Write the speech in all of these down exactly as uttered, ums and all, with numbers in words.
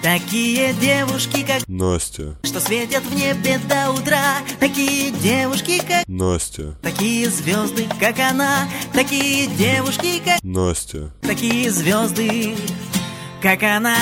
Такие девушки, как Настя, что светят в небе до утра. Такие девушки, как Настя, такие звезды, как она. Такие девушки, как Настя, такие звезды, как она.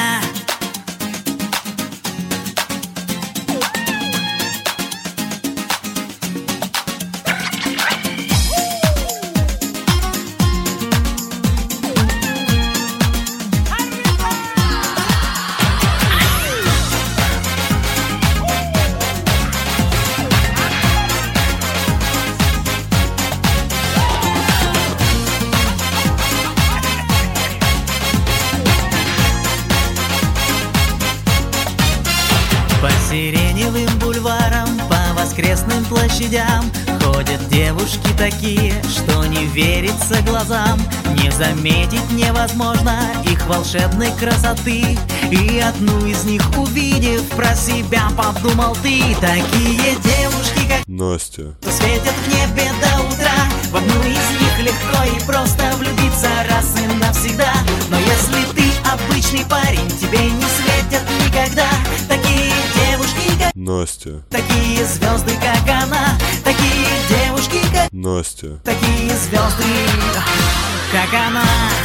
По сиреневым бульварам, по воскресным площадям ходят девушки такие, что не верится глазам. Не заметить невозможно их волшебной красоты. И одну из них увидев, про себя подумал ты. Такие девушки, как Настя, что светят в небе до утра. В одну из них легко и просто влюбиться раз и навсегда. Но если ты обычный парень, тебе не светят никогда такие девушки, как Настя, такие звезды, как она. Такие девушки, как Настя, такие звезды, как она.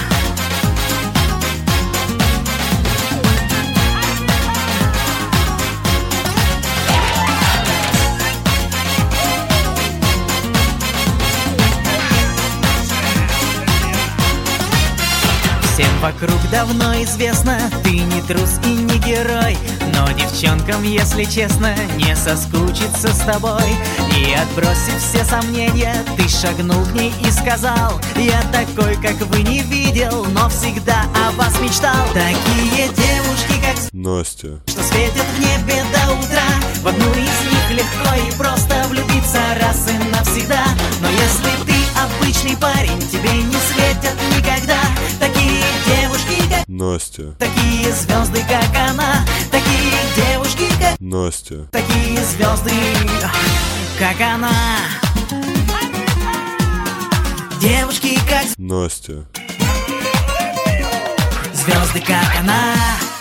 Всем вокруг давно известно, ты не трус и не герой. Но девчонкам, если честно, не соскучиться с тобой. И отбросив все сомнения, ты шагнул к ней и сказал: я такой, как вы, не видел, но всегда о вас мечтал. Такие девушки, как Настя, что светят в небе до утра. В одну из них легко и просто влюбиться раз и навсегда. Но если ты обычный парень, тебе не светят никогда такие девушки, как Настя, такие звезды, как она. Такие девушки, как Настя, такие звезды, как она. Девушки, как Настя, звезды, как она.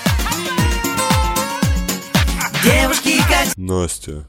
Девушки, как Настя,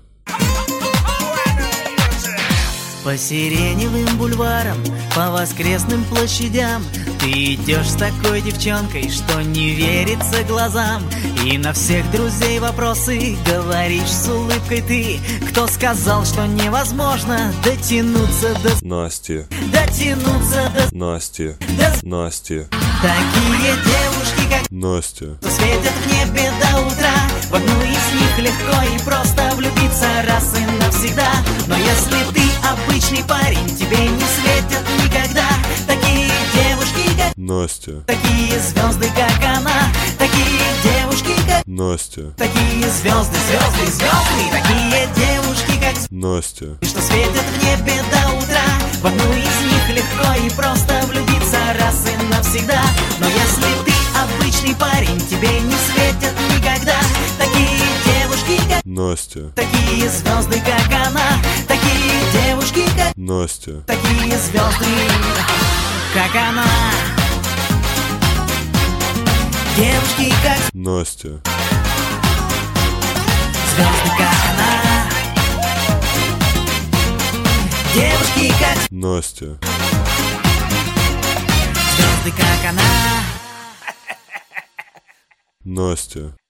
по сиреневым бульварам, по воскресным площадям ты идешь с такой девчонкой, что не верится глазам. И на всех друзей вопросы говоришь с улыбкой ты. Кто сказал, что невозможно дотянуться до... Настя, Дотянуться до... Настя, до... Настя, Такие девушки, как Настя, что светят в небе до утра. В одну из них легко и просто влюбиться раз и навсегда. Но если ты обычный парень, тебе не светят никогда такие девушки, как Настя, такие звезды, как она. Такие девушки, как Настя, такие звезды, звезды, звезды. Такие девушки, как Настя, что светят в небе до утра. В одну из них легко и просто влюбиться раз и навсегда. Но если ты обычный парень, тебе не светят никогда такие девушки, как Настя, такие звезды, как она. Такие девушки, как Настя, такие звезды, как она. Девушки, как Настя, звезды, как она. Девушки, как Настя, звезды, как она. Настя.